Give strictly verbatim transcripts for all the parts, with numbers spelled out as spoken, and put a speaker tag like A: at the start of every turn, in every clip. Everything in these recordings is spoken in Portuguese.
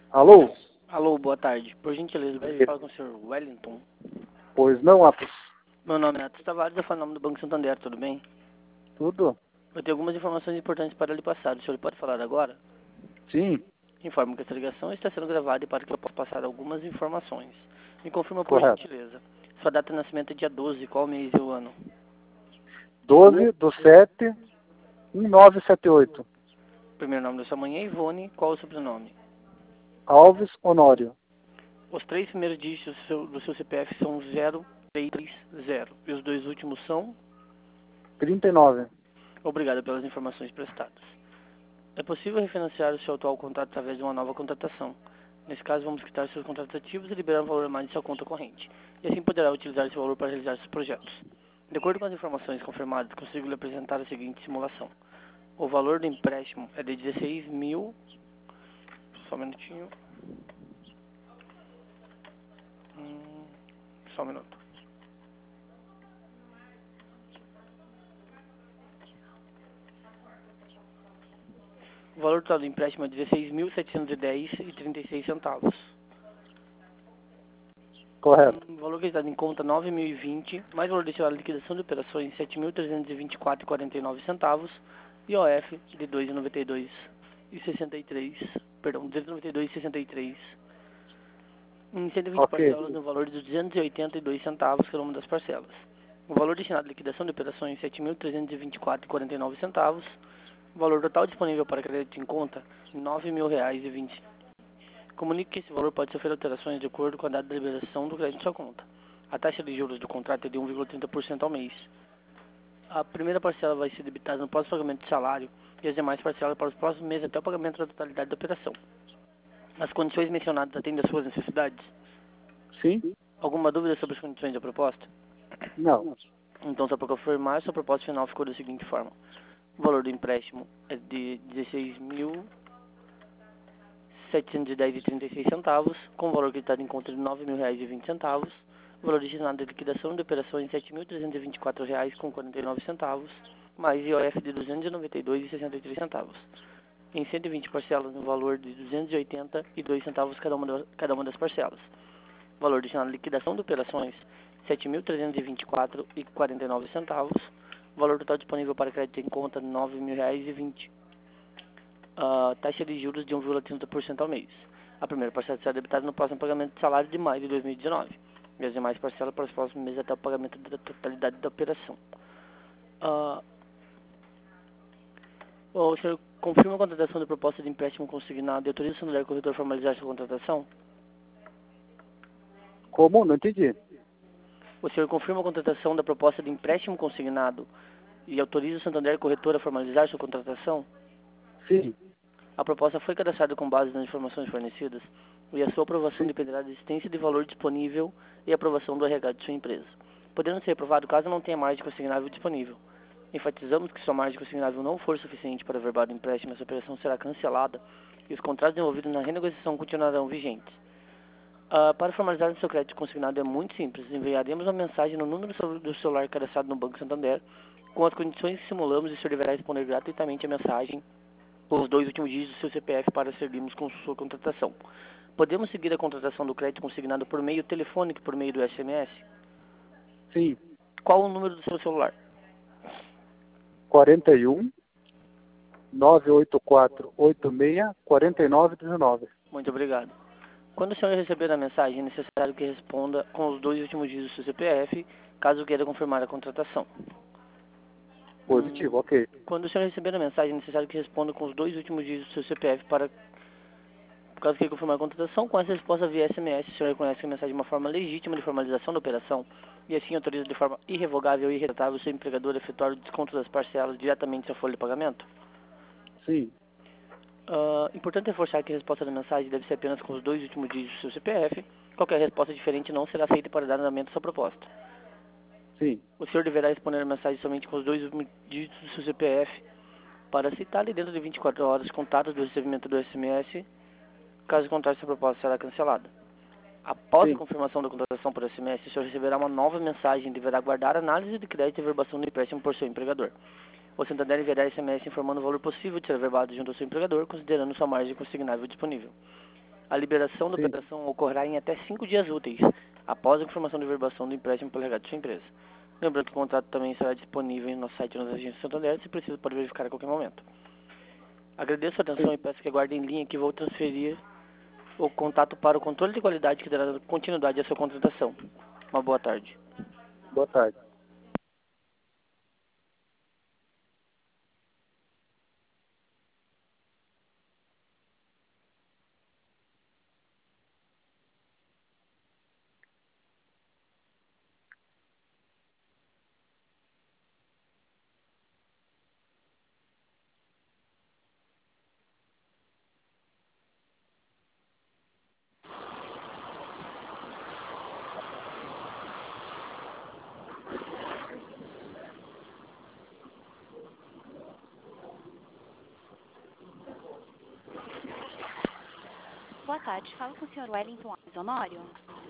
A: Alô?
B: Alô, boa tarde. Por gentileza, eu gostaria de falar com o senhor Wellington.
A: Pois não, Atos.
B: Meu nome é Atos Tavares, eu falo em nome do Banco Santander, tudo bem?
A: Tudo?
B: Eu tenho algumas informações importantes para lhe passar. O senhor pode falar agora?
A: Sim,
B: Informo que essa ligação está sendo gravada e para que eu possa passar algumas informações. Me confirma, por
A: correto.
B: gentileza. Sua data de nascimento é dia doze, qual mês e o ano?
A: doze do sete, um nove sete oito.
B: Primeiro nome da sua mãe é Ivone, qual o sobrenome?
A: Alves Honório.
B: Os três primeiros dígitos do seu, do seu C P F são zero três três zero e os dois últimos são?
A: trinta e nove.
B: Obrigado pelas informações prestadas. É possível refinanciar o seu atual contrato através de uma nova contratação. Nesse caso, vamos quitar seus contratos ativos e liberar um valor a mais de sua conta corrente. E assim poderá utilizar esse valor para realizar seus projetos. De acordo com as informações confirmadas, consigo lhe apresentar a seguinte simulação. O valor do empréstimo é de dezesseis mil... Só um minutinho. Hum, só um minuto. O valor total do empréstimo é dezesseis mil setecentos e dez reais e trinta e seis centavos.
A: Correto.
B: Um valor acreditado em conta nove mil e vinte, mais valor destinado à liquidação de operações sete mil trezentos e vinte e quatro reais e quarenta e nove centavos, I O F de dois reais e noventa e dois centavos e sessenta e três, perdão, duzentos e noventa e dois reais e sessenta e três. Em cento e vinte
A: Ok.
B: parcelas no valor de duzentos e oitenta e dois centavos cada uma das parcelas. O valor destinado à liquidação de operações sete mil trezentos e vinte e quatro reais e quarenta e nove centavos. O valor total disponível para crédito em conta nove mil reais e vinte. Comunique que esse valor pode sofrer alterações de acordo com a data de liberação do crédito em sua conta. A taxa de juros do contrato é de um vírgula trinta por cento ao mês. A primeira parcela vai ser debitada no próximo pagamento de salário e as demais parcelas para os próximos meses até o pagamento da totalidade da operação. As condições mencionadas atendem às suas necessidades?
A: Sim?
B: Alguma dúvida sobre as condições da proposta?
A: Não.
B: Então, só para confirmar, sua proposta final ficou da seguinte forma. O valor do empréstimo é de dezesseis mil setecentos e dez reais e trinta e seis centavos, com o valor acreditado em conta de nove mil reais e vinte centavos, o valor destinado à liquidação de operações sete mil trezentos e vinte e quatro reais com quarenta e nove centavos, mais I O F de duzentos e noventa e dois reais e sessenta e três centavos. Em cento e vinte parcelas no valor de duzentos e oitenta e dois centavos cada uma, da, cada uma das parcelas. Valor destinado à liquidação de operações sete mil trezentos e vinte e quatro reais e quarenta e nove centavos, valor total disponível para crédito em conta nove mil reais e vinte. Uh, taxa de juros de um vírgula trinta por cento ao mês. A primeira parcela será debitada no próximo pagamento de salário de maio de dois mil e dezenove. E as demais parcelas para os próximos meses até o pagamento da totalidade da operação. Uh, o senhor confirma a contratação da proposta de empréstimo consignado e autoriza o Santander Corretor a formalizar sua contratação?
A: Como? Não entendi.
B: O senhor confirma a contratação da proposta de empréstimo consignado e autoriza o Santander Corretor a formalizar sua contratação?
A: Sim.
B: A proposta foi cadastrada com base nas informações fornecidas e a sua aprovação
A: Sim.
B: dependerá da existência de valor disponível e aprovação do R H de sua empresa, podendo ser aprovado caso não tenha margem consignável disponível. Enfatizamos que se sua margem consignável não for suficiente para verbar o empréstimo, essa operação será cancelada e os contratos envolvidos na renegociação continuarão vigentes. Uh, para formalizar o seu crédito consignado é muito simples. Enviaremos uma mensagem no número do celular cadastrado no Banco Santander com as condições que simulamos e o senhor deverá responder gratuitamente a mensagem com os dois últimos dígitos do seu C P F para seguirmos com sua contratação. Podemos seguir a contratação do crédito consignado por meio telefônico, por meio do S M S?
A: Sim.
B: Qual o número do seu celular?
A: quarenta e um, nove oito quatro, oito seis, quatro nove um nove.
B: Muito obrigado. Quando o senhor receber a mensagem, é necessário que responda com os dois últimos dígitos do seu C P F, caso queira confirmar a contratação.
A: Positivo,
B: Hum,
A: ok.
B: quando o senhor receber a mensagem, é necessário que responda com os dois últimos dígitos do seu C P F para, caso queira confirmar a contratação. Com essa resposta via S M S, o senhor reconhece a mensagem de uma forma legítima de formalização da operação e assim autoriza de forma irrevogável e irretratável o seu empregador a efetuar o desconto das parcelas diretamente da folha de pagamento?
A: Sim.
B: Uh, importante reforçar que a resposta da mensagem deve ser apenas com os dois últimos dígitos do seu C P F. Qualquer resposta diferente não será aceita para dar andamento à sua proposta.
A: Sim.
B: O senhor deverá responder a mensagem somente com os dois últimos dígitos do seu C P F para aceitar-lhe dentro de vinte e quatro horas contadas do recebimento do S M S. Caso contrário, sua proposta será cancelada. Após a
A: Sim.
B: confirmação da contratação por S M S, o senhor receberá uma nova mensagem e deverá aguardar análise de crédito e verbação do empréstimo por seu empregador. O Santander enviará S M S informando o valor possível de ser verbado junto ao seu empregador, considerando sua margem consignável disponível. A liberação da
A: Sim.
B: operação ocorrerá em até cinco dias úteis, após a informação de verbação do empréstimo pelo R H de sua empresa. Lembrando que o contrato também será disponível no site das agências Santander, se precisa pode verificar a qualquer momento. Agradeço a atenção
A: Sim.
B: e peço que aguardem em linha que vou transferir o contato para o controle de qualidade que dará continuidade à sua contratação. Uma boa tarde.
A: Boa tarde.
C: Boa tarde, falo com o senhor Wellington Alves Honório.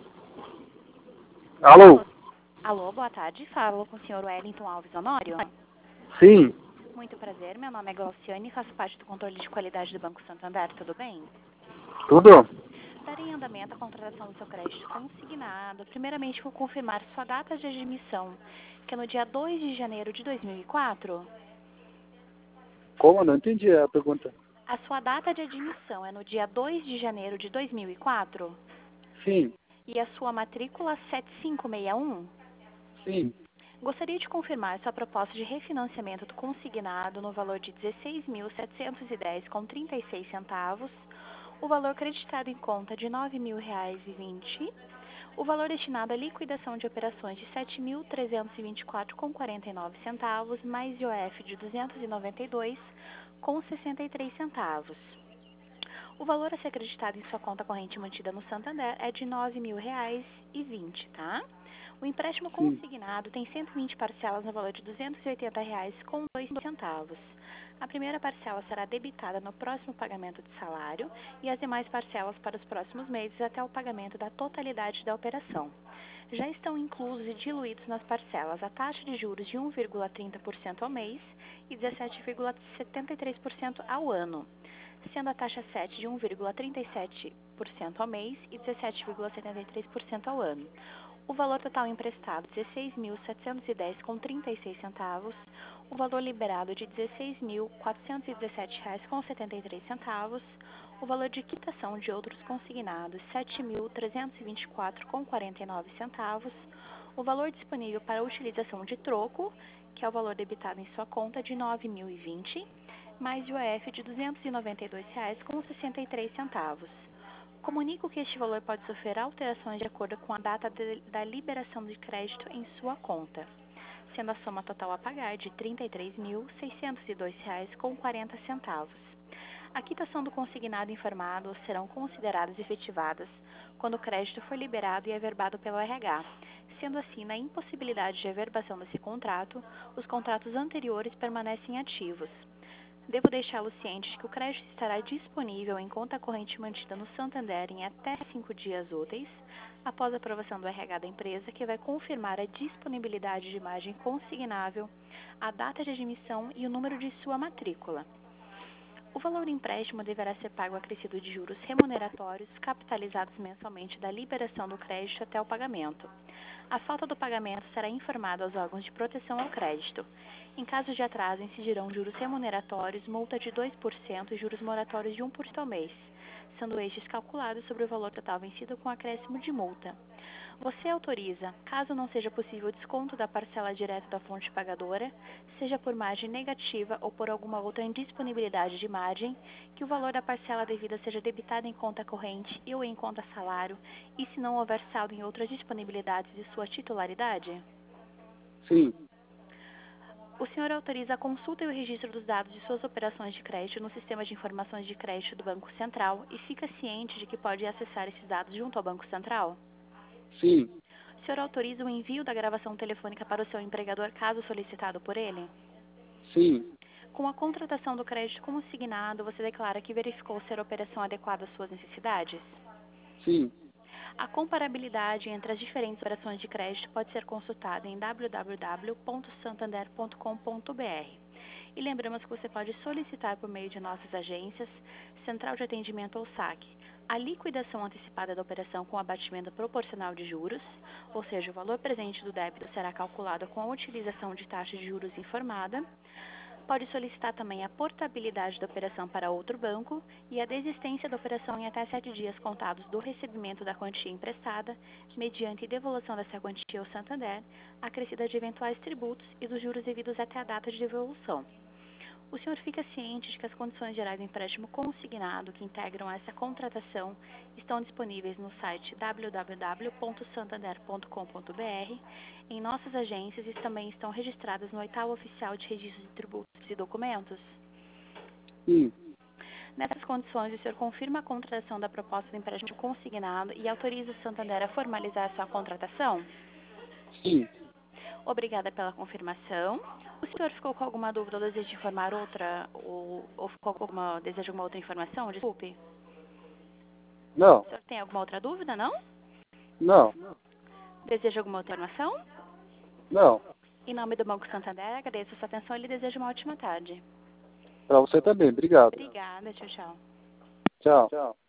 A: Alô?
C: Alô, boa tarde, falo com o senhor Wellington Alves Honório.
A: Sim.
C: Muito prazer, meu nome é Glauciane e faço parte do controle de qualidade do Banco Santander, tudo bem?
A: Tudo?
C: Darei em andamento a contratação do seu crédito consignado. Primeiramente, vou confirmar sua data de admissão, que é no dia dois de janeiro de dois mil e quatro.
A: Como? Não entendi a pergunta.
C: A sua data de admissão é no dia dois de janeiro de dois mil e quatro?
A: Sim.
C: E a sua matrícula sete cinco seis um?
A: Sim.
C: Gostaria de confirmar sua proposta de refinanciamento do consignado no valor de dezesseis mil setecentos e dez reais com trinta e seis centavos, o valor creditado em conta de nove mil reais e vinte, o valor destinado à liquidação de operações de sete mil trezentos e vinte e quatro reais com quarenta e nove centavos, mais I O F de duzentos e noventa e dois reais com sessenta e três centavos. O valor a ser acreditado em sua conta corrente mantida no Santander é de nove mil reais e vinte, tá? O empréstimo
A: Sim.
C: consignado tem cento e vinte parcelas no valor de duzentos e oitenta reais com dois centavos. A primeira parcela será debitada no próximo pagamento de salário e as demais parcelas para os próximos meses até o pagamento da totalidade da operação. Já estão inclusos e diluídos nas parcelas a taxa de juros de um vírgula trinta por cento ao mês e dezessete vírgula setenta e três por cento ao ano, sendo a taxa sete de um vírgula trinta e sete por cento ao mês e dezessete vírgula setenta e três por cento ao ano. O valor total emprestado dezesseis mil setecentos e dez reais com trinta e seis centavos, o valor liberado de dezesseis mil quatrocentos e dezessete reais com setenta e três centavos, o valor de quitação de outros consignados sete mil trezentos e vinte e quatro reais com quarenta e nove centavos, o valor disponível para utilização de troco, que é o valor debitado em sua conta de nove mil e vinte, mais I O F de duzentos e noventa e dois reais com sessenta e três centavos. Comunico que este valor pode sofrer alterações de acordo com a data de, da liberação de crédito em sua conta, sendo a soma total a pagar de trinta e três mil seiscentos e dois reais com quarenta centavos. A quitação do consignado informado serão consideradas efetivadas quando o crédito for liberado e averbado pelo R H. Sendo assim, na impossibilidade de averbação desse contrato, os contratos anteriores permanecem ativos. Devo deixá-lo ciente de que o crédito estará disponível em conta corrente mantida no Santander em até cinco dias úteis, após a aprovação do R H da empresa, que vai confirmar a disponibilidade de imagem consignável, a data de admissão e o número de sua matrícula. O valor do empréstimo deverá ser pago acrescido de juros remuneratórios capitalizados mensalmente da liberação do crédito até o pagamento. A falta do pagamento será informada aos órgãos de proteção ao crédito. Em caso de atraso, incidirão juros remuneratórios, multa de dois por cento e juros moratórios de um por cento ao mês, sendo estes calculados sobre o valor total vencido com acréscimo de multa. Você autoriza, caso não seja possível o desconto da parcela direta da fonte pagadora, seja por margem negativa ou por alguma outra indisponibilidade de margem, que o valor da parcela devida seja debitado em conta corrente e ou em conta salário, e se não houver saldo em outras disponibilidades de sua titularidade?
A: Sim.
C: O senhor autoriza a consulta e o registro dos dados de suas operações de crédito no sistema de informações de crédito do Banco Central e fica ciente de que pode acessar esses dados junto ao Banco Central?
A: Sim.
C: O senhor autoriza o envio da gravação telefônica para o seu empregador caso solicitado por ele?
A: Sim.
C: Com a contratação do crédito consignado, você declara que verificou ser a operação adequada às suas necessidades?
A: Sim.
C: A comparabilidade entre as diferentes operações de crédito pode ser consultada em w w w ponto santander ponto com ponto b r. E lembramos que você pode solicitar por meio de nossas agências, Central de Atendimento ou S A C, a liquidação antecipada da operação com abatimento proporcional de juros, ou seja, o valor presente do débito será calculado com a utilização de taxa de juros informada. Pode solicitar também a portabilidade da operação para outro banco e a desistência da operação em até sete dias contados do recebimento da quantia emprestada, mediante devolução dessa quantia ao Santander, acrescida de eventuais tributos e dos juros devidos até a data de devolução. O senhor fica ciente de que as condições gerais do empréstimo consignado que integram essa contratação estão disponíveis no site w w w ponto santander ponto com ponto b r, em nossas agências e também estão registradas no oitavo oficial de registro de tributos e documentos?
A: Sim.
C: Nessas condições, o senhor confirma a contratação da proposta de empréstimo consignado e autoriza o Santander a formalizar a sua contratação?
A: Sim.
C: Obrigada pela confirmação. O senhor ficou com alguma dúvida ou deseja informar outra, ou, ou ficou com alguma, deseja alguma outra informação? Desculpe.
A: Não.
C: O senhor tem alguma outra dúvida, não?
A: Não.
C: Deseja alguma outra informação?
A: Não.
C: Em nome do Banco Santander, agradeço a sua atenção e lhe desejo uma ótima tarde.
A: Para você também. Obrigado.
C: Obrigada, tchau, tchau.
A: Tchau. Tchau.